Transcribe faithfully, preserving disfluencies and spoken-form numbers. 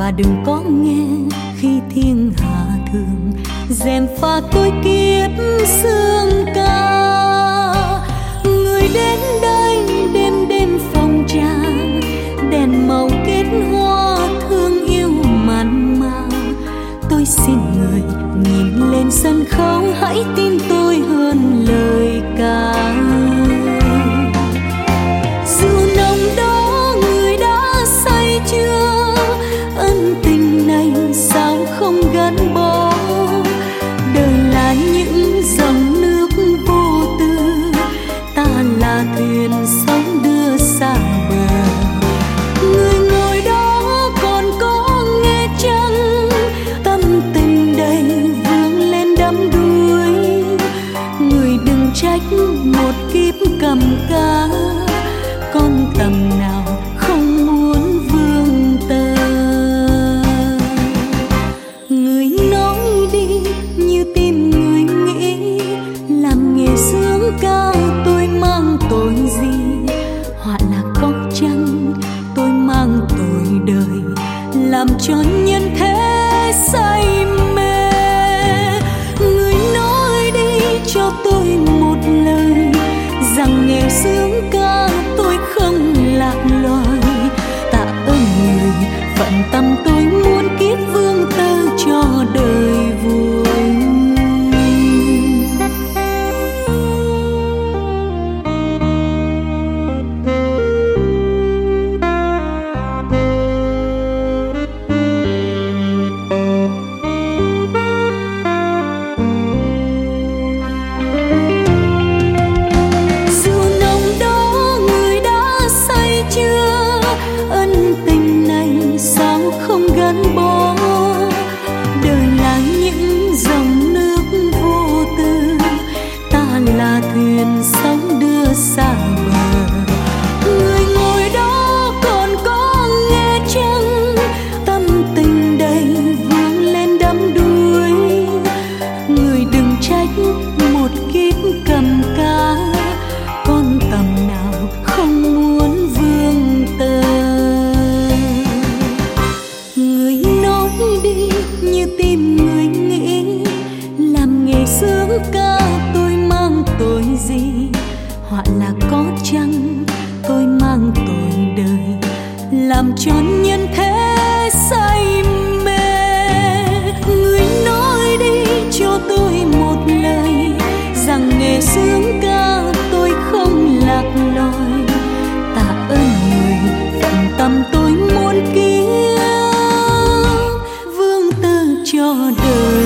và đừng có nghe khi thiên hạ thường dèm pha tôi kiếp sương ca. Người đến đây đêm đêm phòng trà, đèn màu kết hoa thương yêu mặn mà. Tôi xin người nhìn lên sân khấu, hãy tin tôi hơn lời ca. Dù nồng đó người đã say chưa, ân tình này sao không gắn bó. Đời là những dòng nước vô tư, ta là thuyền sóng đưa xa bờ. Người ngồi đó còn có nghe chăng, tâm tình đầy vương lên đắm đuối. Người đừng trách một kiếp cầm cá, con tầm nào không muốn vương tơ. Người nói đi như tim người nghĩ, làm nghề sướng ca tôi mang tội gì. Họa là có chăng tôi mang tội đời, làm cho nhân thế say mê. Người nói đi cho tôi một lời, rằng nghề sướng ca tôi không lạc loài. Tạ ơn người phận tâm tôi muốn kiếp vương tơ cho đời vui. Thuyền sóng đưa xa bờ. Người ngồi đó còn có nghe chăng, tâm tình đầy vương lên đắm đuối. Người đừng trách một kiếp cầm cá, con tầm nào không muốn vương tơ. Người nói đi như tim người nghĩ, làm nghề sướng ca tôi mang tội gì. Họa là có chăng tôi mang tội đời, làm cho nhân thế say mê. Người nói đi cho tôi một lời, rằng nghề sướng ca tôi không lạc loài. Tạ ơn người phận tâm tôi muốn kiếp vương tơ cho đời.